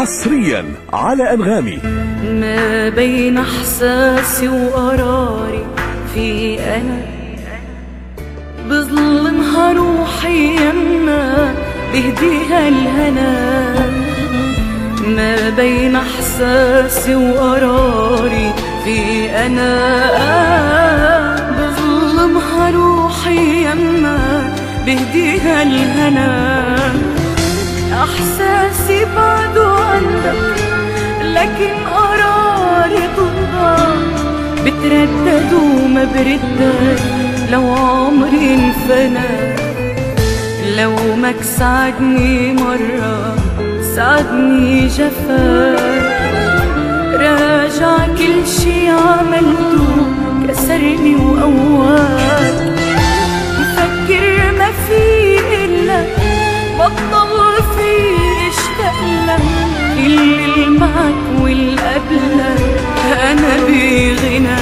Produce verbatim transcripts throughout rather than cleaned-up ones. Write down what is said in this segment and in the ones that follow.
حصريا على أنغامي. ما بين احساسي وقراري في انا بظلمها روحي يما بهديها الهنا. ما بين احساسي وقراري في انا بظلمها روحي يما بهديها الهنا. احساسي بعده عندك لكن قراري ضدك، بتردد وما بردك لو عمري انفنى. لو ما كسعدني مرة سعدني جفاك، راجع كل شي عملته كسرني وقواك. مفكر ما في إلا بطل في اشتقلك، كل اللي معك واللي قبلك أنا بغنى.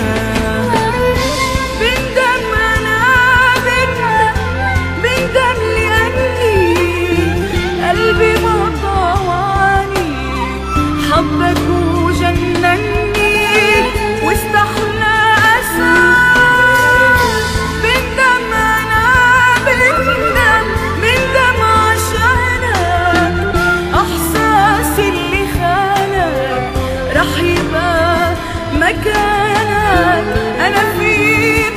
بندم أنا بندم بندم لأني قلبي ما طوعني، حبك وجنني واستحلى أساك. بندم أنا بندم بندم عشانك، إحساسي اللي خانك رح يبقى مكانك أنا في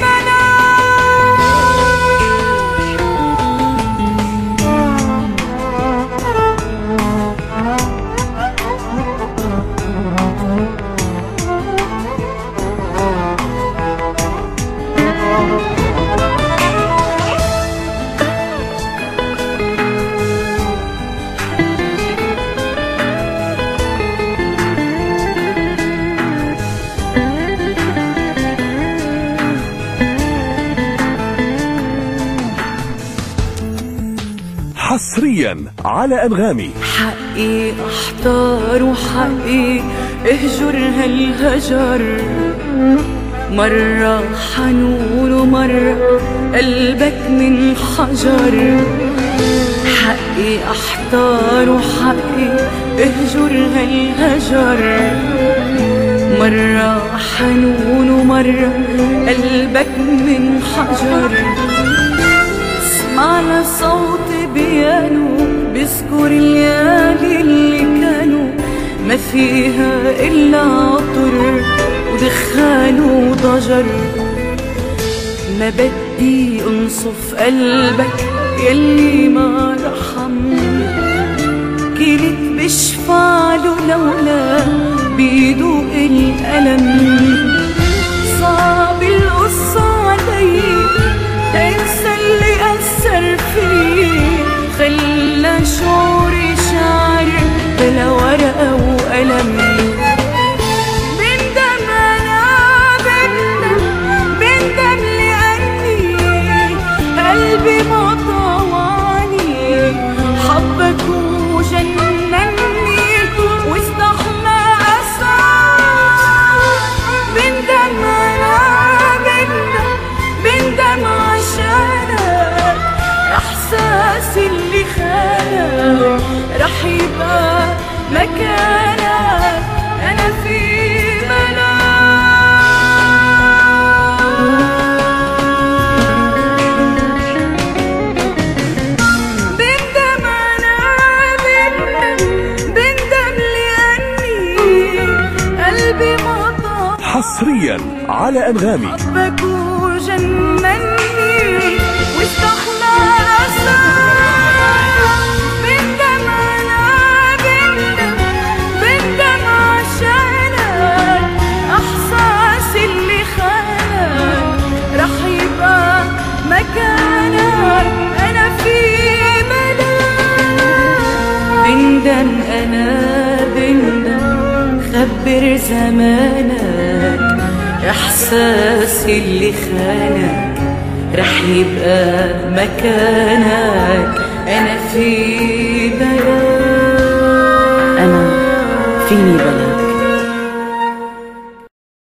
حصريا على أنغامي. حقي احتار وحقي اهجر هالهجر، مرة حنون ومرة قلبك من حجر. حقي احتار وحقي اهجر هالهجر، مرة حنون ومرة قلبك من حجر. اسمعنا صوت بيانو بذكر الليالي اللي كانوا ما فيها إلا عطر ودخان وضجر. ما بدي انصف قلبك يلي ما رحم، كنت بشفعله لولا بيدوق الألم. صعب القصة علي انسى اللي أثر فيه، خلى شعوري شعر بلا ورقة وقلم. بندم أنا بندم بندم لأني قلبي ما طوعني، حبك وجنني واستحلى أساك. بندم أنا بندم بندم عشانك، إحساسي اللي خانك رح يبقى مكانك أنا في ملاك. بندم أنا بندم بندم لأني قلبي ما طال. حصريا على أنغامي. حبك وجنني واستحلى أساك. بندم أنا بندم بندم عشانك، إحساسي اللي خانك رح يبقى مكانك أنا في ملاك. بندم أنا بندم خبر زمانك، إحساسي اللي خانك رح يبقى مكانك أنا في بلاك. أنا فيني بلاك.